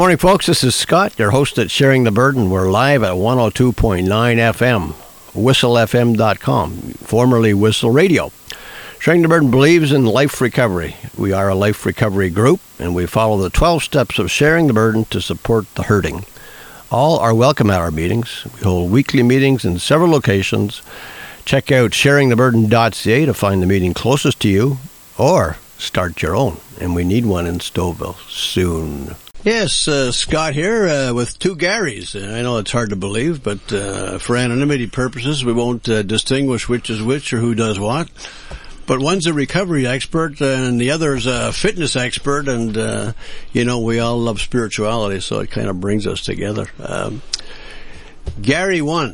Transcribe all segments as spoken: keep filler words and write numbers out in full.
Morning, folks. This is Scott, your host at Sharing the Burden. We're live at one oh two point nine F M, whistle f m dot com, formerly Whistle Radio. Sharing the Burden believes in life recovery. We are a life recovery group, and we follow the twelve steps of sharing the burden to support the hurting. All are welcome at our meetings. We hold weekly meetings in several locations. Check out sharing the burden dot c a to find the meeting closest to you, or start your own. And we need one in Stouffville soon. Yes, uh, Scott here uh, with two Garys. I know it's hard to believe, but uh, for anonymity purposes, we won't uh, distinguish which is which or who does what. But one's a recovery expert and the other's a fitness expert, and, uh, you know, we all love spirituality, so it kind of brings us together. Um, Gary one.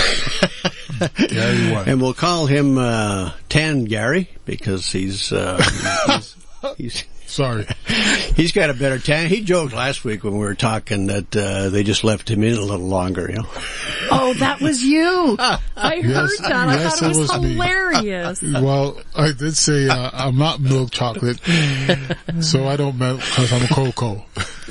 Gary one. And we'll call him uh, Tan Gary because he's... Uh, he's, he's Sorry. He's got a better tan. He joked last week when we were talking that uh, they just left him in a little longer, you know. Oh, that was you. I heard yes, that. I yes, thought it was, it was hilarious. Well, I did say uh, I'm not milk chocolate, so I don't melt because I'm a cocoa.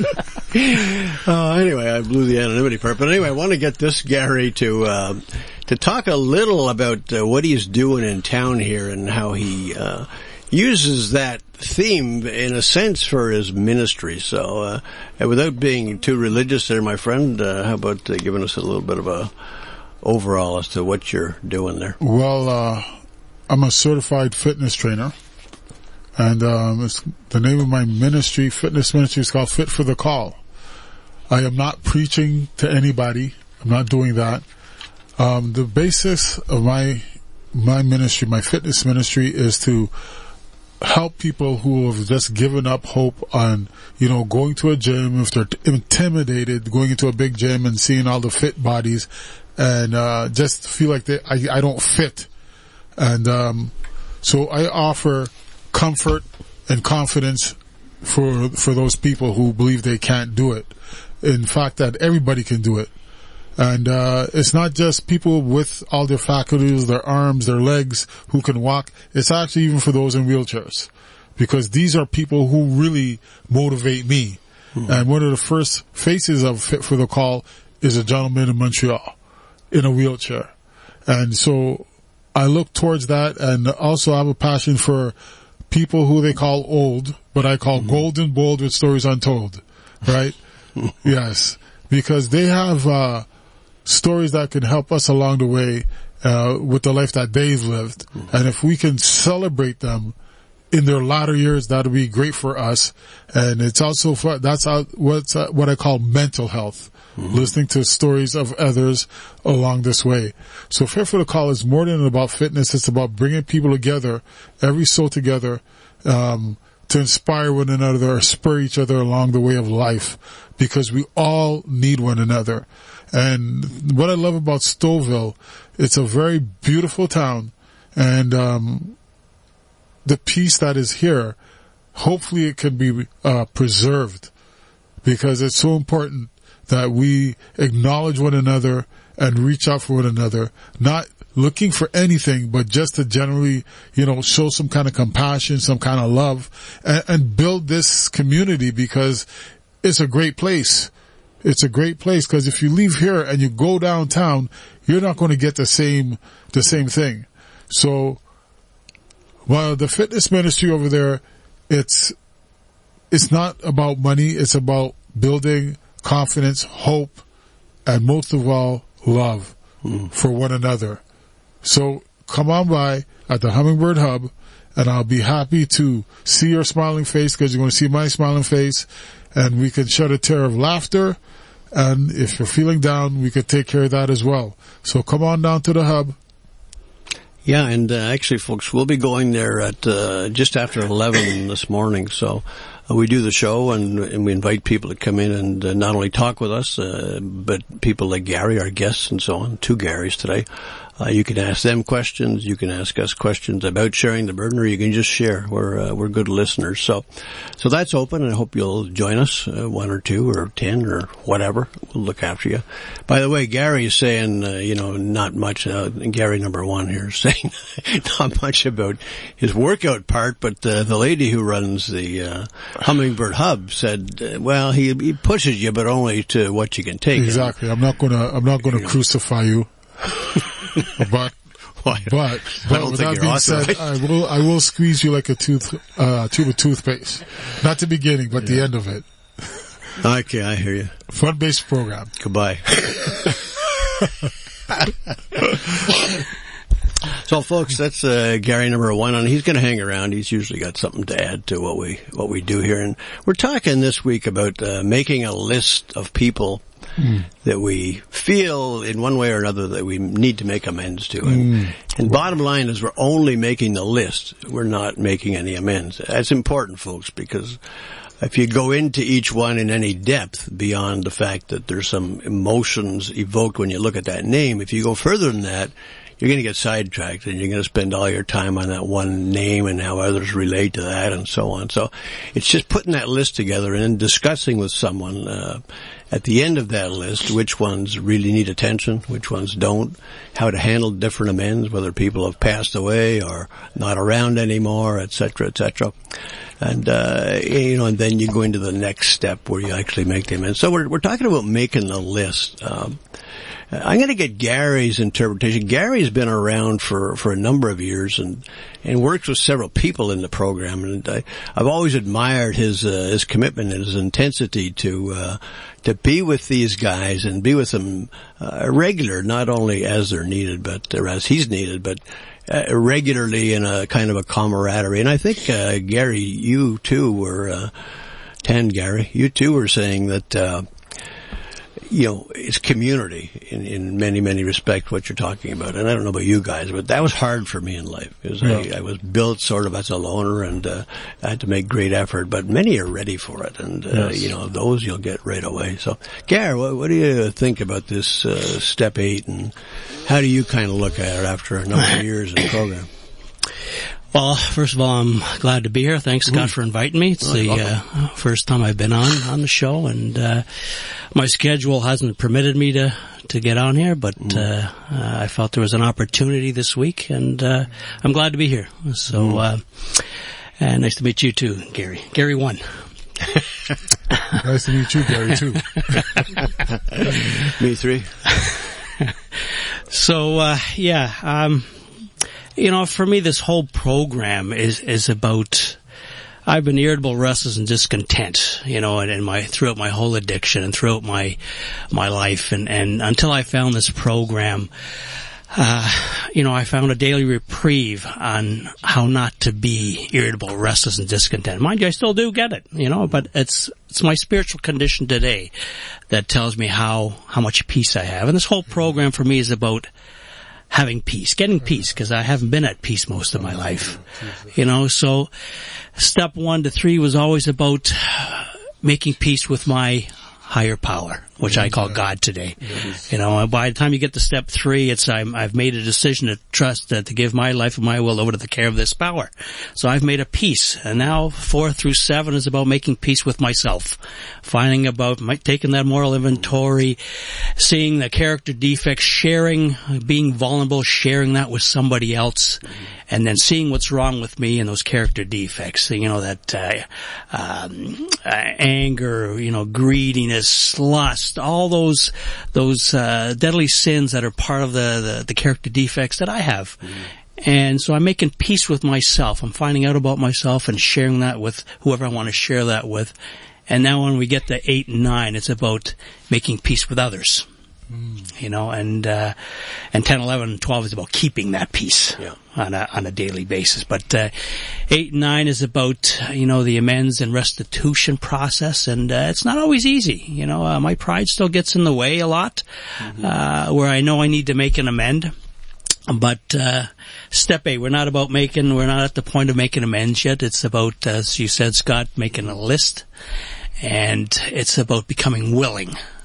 uh, anyway, I blew the anonymity part. But anyway, I want to get this Gary to uh, to talk a little about uh, what he's doing in town here and how he uh, uses that theme in a sense for his ministry. So uh, without being too religious there, my friend, uh, how about uh, giving us a little bit of a overall as to what you're doing there? Well, uh, I'm a certified fitness trainer, and um, it's, the name of my ministry, fitness ministry, is called Fit for the Call. I am not preaching to anybody. I'm not doing that. Um, the basis of my my ministry, my fitness ministry, is to help people who have just given up hope on, you know, going to a gym, if they're t- intimidated, going into a big gym and seeing all the fit bodies, and uh just feel like they, I, I don't fit. And um so I offer comfort and confidence for for those people who believe they can't do it. In fact, that everybody can do it. And uh it's not just people with all their faculties, their arms, their legs, who can walk. It's actually even for those in wheelchairs, because these are people who really motivate me. Hmm. And one of the first faces of Fit for the Call is a gentleman in Montreal in a wheelchair. And so I look towards that, and also I have a passion for people who they call old, but I call hmm. golden bold with stories untold, right? Yes, because they have uh stories that can help us along the way uh with the life that they've lived. Mm-hmm. And if we can celebrate them in their latter years, that'll be great for us. And it's also for, that's how, what's uh, what I call mental health, mm-hmm. listening to stories of others along this way. So Fit for the Call is more than about fitness. It's about bringing people together, every soul together, um to inspire one another or spur each other along the way of life, because we all need one another. And what I love about Stouffville, it's a very beautiful town, and um the peace that is here, hopefully it can be uh preserved, because it's so important that we acknowledge one another and reach out for one another, not looking for anything, but just to generally, you know, show some kind of compassion, some kind of love, and, and build this community, because it's a great place. It's a great place, because if you leave here and you go downtown, you're not going to get the same, the same thing. So, while the fitness ministry over there, it's, it's not about money, it's about building confidence, hope, and most of all, love mm. for one another. So come on by at the Hummingbird Hub, and I'll be happy to see your smiling face, because you're going to see my smiling face, and we can shed a tear of laughter. And if you're feeling down, we could take care of that as well. So come on down to the Hub. Yeah, and uh, actually, folks, we'll be going there at uh, just after eleven this morning. So uh, we do the show, and, and we invite people to come in and uh, not only talk with us, uh, but people like Gary, our guests, and so on. Two Garys today. Uh, you can ask them questions. You can ask us questions about sharing the burden, or you can just share. We're uh, we're good listeners. So so that's open, and I hope you'll join us, uh, one or two or ten or whatever. We'll look after you. By the way, Gary is saying, uh, you know, not much. Uh, Gary number one here is saying not much about his workout part, but uh, the lady who runs the uh, Hummingbird Hub said, uh, well, he, he pushes you, but only to what you can take. Exactly. I'm not gonna I'm not gonna You know. crucify you. But, Why? but, I but don't with think that you're being said, authorized. I will, I will squeeze you like a tooth, uh, tube of toothpaste. Not the beginning, but the end of it. Okay, I hear you. Fun-based program. Goodbye. So, folks, that's uh, Gary number one, and he's going to hang around. He's usually got something to add to what we what we do here, and we're talking this week about uh, making a list of people mm. that we feel in one way or another that we need to make amends to. And, mm. and bottom line is, we're only making the list. We're not making any amends. That's important, folks, because if you go into each one in any depth beyond the fact that there's some emotions evoked when you look at that name, if you go further than that, you're going to get sidetracked, and you're going to spend all your time on that one name and how others relate to that and so on. So it's just putting that list together and then discussing with someone uh, at the end of that list which ones really need attention, which ones don't, how to handle different amends, whether people have passed away or not around anymore, et cetera, et cetera. And, uh, you know, and then you go into the next step where you actually make the amends. So we're, we're talking about making the list. Um, I'm going to get Gary's interpretation. Gary's been around for, for a number of years and, and works with several people in the program. And I, I've always admired his, uh, his commitment and his intensity to, uh, to be with these guys and be with them, uh, regular, not only as they're needed, but, or as he's needed, but, uh, regularly in a kind of a camaraderie. And I think, uh, Gary, you too were, uh, ten, Gary, you too were saying that, uh, you know, it's community in, in many, many respects, what you're talking about. And I don't know about you guys, but that was hard for me in life because yeah. I, I was built sort of as a loner, and uh, I had to make great effort, but many are ready for it. And, uh, yes. you know, those you'll get right away. So, Gary, what, what do you think about this uh, step eight, and how do you kind of look at it after a number of years in the program? Well, first of all, I'm glad to be here. Thanks, Scott, mm. for inviting me. It's oh, the uh, first time I've been on on the show, and uh, my schedule hasn't permitted me to, to get on here, but mm. uh, uh, I felt there was an opportunity this week, and uh, I'm glad to be here. So, mm. uh, and nice to meet you too, Gary. Gary one. Nice to meet you, Gary, too. Me three. So, uh, yeah, um... you know, for me, this whole program is, is about, I've been irritable, restless, and discontent, you know, and, and my, throughout my whole addiction and throughout my, my life. And, and until I found this program, uh, you know, I found a daily reprieve on how not to be irritable, restless, and discontent. Mind you, I still do get it, you know, but it's, it's my spiritual condition today that tells me how, how much peace I have. And this whole program for me is about having peace, getting peace, because I haven't been at peace most of my life. You know, so step one to three was always about making peace with my higher power, which I call God today. You know, by the time you get to step three, it's I'm, I've made a decision to trust that to give my life and my will over to the care of this power. So I've made a peace, and now four through seven is about making peace with myself, finding about my, taking that moral inventory, seeing the character defects, sharing, being vulnerable, sharing that with somebody else, and then seeing what's wrong with me and those character defects. You know, that uh, um, uh, anger, you know, greediness, lust, all those those uh, deadly sins that are part of the, the, the character defects that I have. Mm-hmm. And so I'm making peace with myself. I'm finding out about myself and sharing that with whoever I want to share that with. And now when we get to eight and nine, it's about making peace with others. Mm. You know, and, uh, and ten, eleven, and twelve is about keeping that peace yeah. on a, on a daily basis. But, uh, eight and nine is about, you know, the amends and restitution process. And, uh, it's not always easy. You know, uh, my pride still gets in the way a lot, mm-hmm. uh, where I know I need to make an amend. But, uh, step eight, we're not about making, we're not at the point of making amends yet. It's about, as you said, Scott, making a list. And it's about becoming willing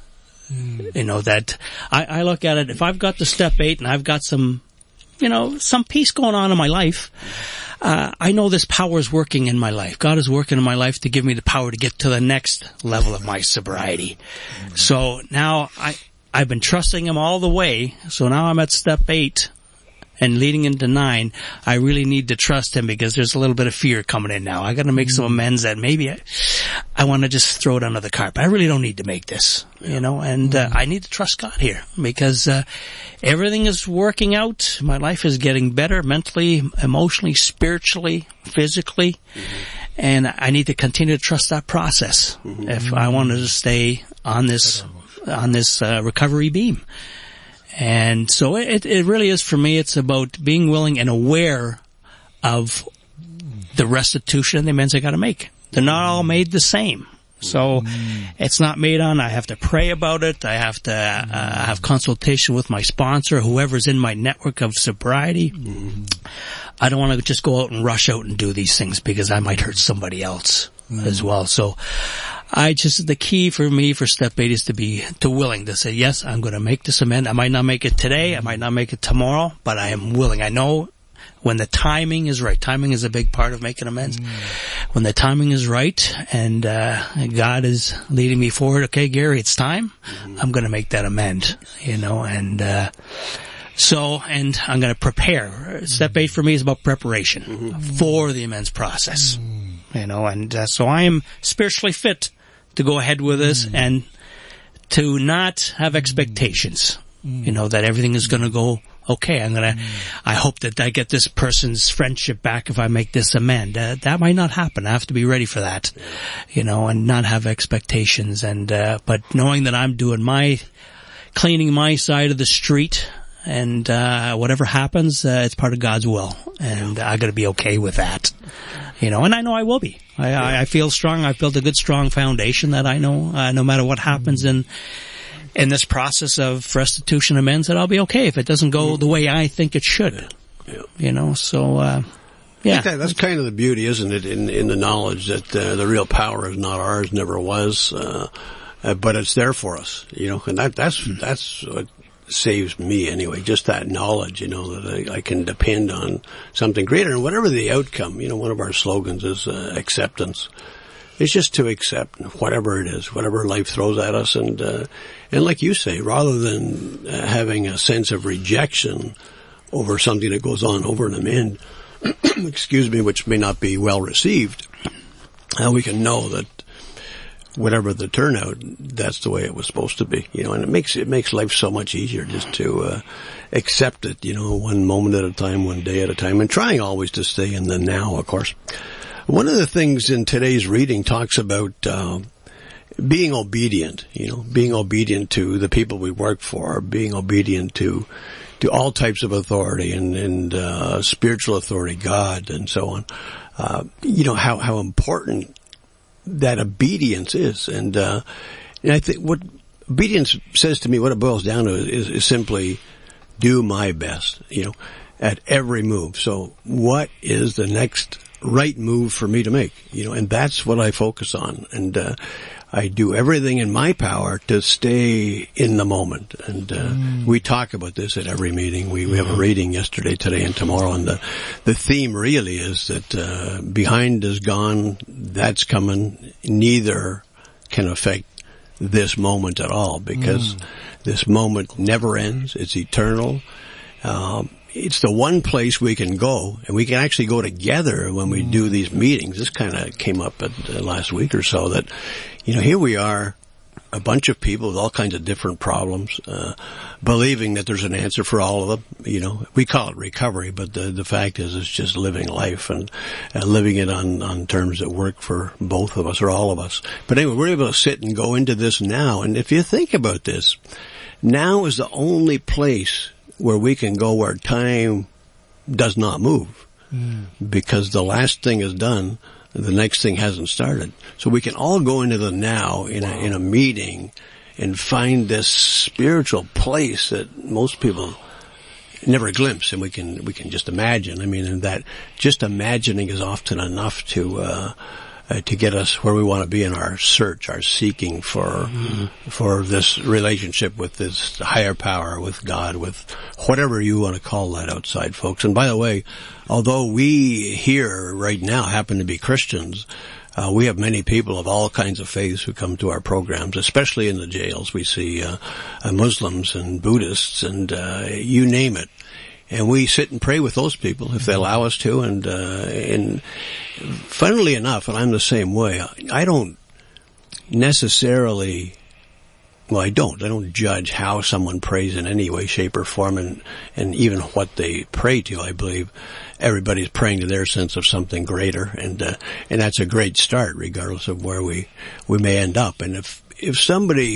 Mm. You know, that I, I look at it, if I've got the step eight and I've got some, you know, some peace going on in my life, uh, I know this power is working in my life. God is working in my life to give me the power to get to the next level of my sobriety. Mm. So now I, I've been trusting him all the way. So now I'm at step eight. And leading into nine, I really need to trust him because there's a little bit of fear coming in now. I got to make some amends that maybe I, I want to just throw it under the carpet. I really don't need to make this, you know, and uh, I need to trust God here because uh, everything is working out. My life is getting better mentally, emotionally, spiritually, physically, mm-hmm. and I need to continue to trust that process mm-hmm. if I wanted to stay on this on this uh, recovery beam. And so it, it really is, for me, it's about being willing and aware of the restitution and the amends I got to make. They're not all made the same. So it's not made on, I have to pray about it. I have to uh, have consultation with my sponsor, whoever's in my network of sobriety. I don't want to just go out and rush out and do these things because I might hurt somebody else mm. as well. So I just, the key for me for step eight is to be, to willing to say, yes, I'm going to make this amend. I might not make it today. I might not make it tomorrow, but I am willing. I know when the timing is right. Timing is a big part of making amends. Mm. When the timing is right and, uh, God is leading me forward, okay, Gary, it's time. Mm. I'm going to make that amend, you know, and, uh, so, and I'm going to prepare. Step eight for me is about preparation mm-hmm. for the amends process, mm. you know, and, uh, so I am spiritually fit to go ahead with this mm. and to not have expectations, mm. you know, that everything is going to go okay. I'm going to, mm. I hope that I get this person's friendship back if I make this amend. Uh, that might not happen. I have to be ready for that, you know, and not have expectations. And, uh, but knowing that I'm doing my, cleaning my side of the street and, uh, whatever happens, uh, it's part of God's will. And I got to be okay with that. You know, and I know I will be. I, yeah. I, I feel strong. I've built a good, strong foundation that I know, uh, no matter what happens in, in this process of restitution amends, that I'll be okay if it doesn't go the way I think it should. Yeah. Yeah. You know, so, uh, yeah. I think that, that's kind of the beauty, isn't it, in, in the knowledge that, uh, the real power is not ours, never was, uh, uh, but it's there for us, you know, and that, that's, that's what saves me anyway, just that knowledge, you know, that I, I can depend on something greater. And whatever the outcome, you know, one of our slogans is uh, acceptance. It's just to accept whatever it is, whatever life throws at us. And, uh, and like you say, rather than uh, having a sense of rejection over something that goes on over an amend, excuse me, which may not be well received, uh, we can know that whatever the turnout, that's the way it was supposed to be, you know, and it makes, it makes life so much easier just to, uh, accept it, you know, one moment at a time, one day at a time, and trying always to stay in the now, of course. One of the things in today's reading talks about, uh, being obedient, you know, being obedient to the people we work for, being obedient to, to all types of authority and, and, uh, spiritual authority, God, and so on. Uh, you know, how, how important that obedience is. And, uh, and I think what obedience says to me, what it boils down to is, is simply do my best, you know, at every move. So what is the next right move for me to make, you know, and that's what I focus on. And, uh, I do everything in my power to stay in the moment. And, uh, mm. we talk about this at every meeting. We, we have a reading yesterday, today, and tomorrow. And the, the theme really is that, uh, behind is gone. That's coming. Neither can affect this moment at all because mm. this moment never ends. It's eternal. Um, it's the one place we can go, and we can actually go together when we do these meetings. This kind of came up at uh, last week or so that, you know, here we are, a bunch of people with all kinds of different problems, uh, believing that there's an answer for all of them. You know, we call it recovery, but the, the fact is it's just living life and uh, living it on, on terms that work for both of us or all of us. But anyway, we're able to sit and go into this now. And if you think about this, now is the only place where we can go where time does not move mm. because the last thing is done. The next thing hasn't started. So we can all go into the now in, wow. a, in a meeting and find this spiritual place that most people never glimpse, and we can, we can just imagine. I mean, and that just imagining is often enough to, uh, uh, to get us where we want to be in our search, our seeking for mm-hmm. for this relationship with this higher power, with God, with whatever you want to call that outside, folks. And by the way, although we here right now happen to be Christians, Uh, we have many people of all kinds of faiths who come to our programs, especially in the jails. We see uh, uh, Muslims and Buddhists and uh, you name it. And we sit and pray with those people if they allow us to. And, uh, and funnily enough, and I'm the same way, I don't necessarily... Well, I don't. I don't judge how someone prays in any way, shape, or form, and, and even what they pray to. I believe everybody's praying to their sense of something greater, and uh, and that's a great start, regardless of where we we may end up. And if if somebody,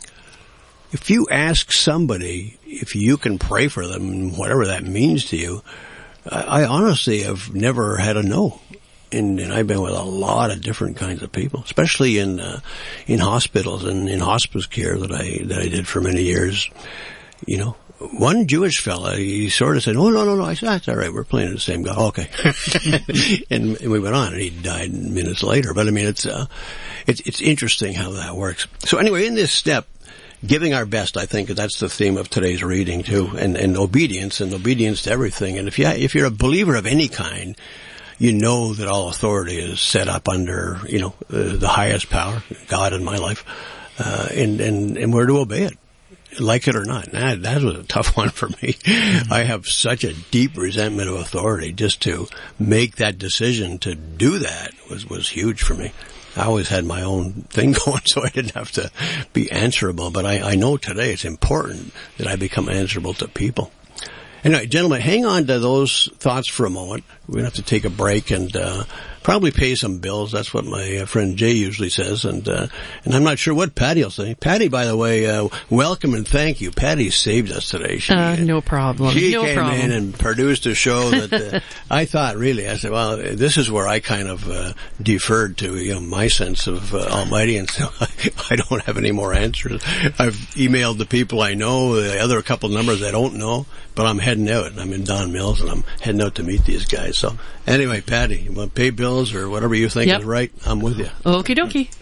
if you ask somebody if you can pray for them, whatever that means to you, I, I honestly have never had a no. And, and I've been with a lot of different kinds of people, especially in uh, in hospitals and in hospice care that I that I did for many years. You know, one Jewish fella, he sort of said, "Oh no, no, no." I said, "That's all right. We're playing the same God." Okay, and, and we went on, and he died minutes later. But I mean, it's uh, it's it's interesting how that works. So anyway, in this step, giving our best, I think that's the theme of today's reading too, and and obedience and obedience to everything. And if you if you're a believer of any kind, you know that all authority is set up under, you know, uh, the highest power, God in my life, uh, and, and, and we're to obey it, like it or not. And that, that was a tough one for me. Mm-hmm. I have such a deep resentment of authority. Just to make that decision to do that was, was huge for me. I always had my own thing going, so I didn't have to be answerable. But I, I know today it's important that I become answerable to people. Anyway, gentlemen, hang on to those thoughts for a moment. We're going to have to take a break and uh, probably pay some bills. That's what my uh, friend Jay usually says. And uh, and I'm not sure what Patty will say. Patty, by the way, uh, welcome and thank you. Patty saved us today. She, uh, no problem. She no came problem. in and produced a show that uh, I thought, really, I said, well, this is where I kind of uh, deferred to, you know, my sense of uh, Almighty, and so I, I don't have any more answers. I've emailed the people I know, the other couple numbers I don't know, but I'm heading out. I'm in Don Mills, and I'm heading out to meet these guys. So anyway, Patty, you want to pay bills or whatever you think yep. is right? I'm with you. Okie dokie.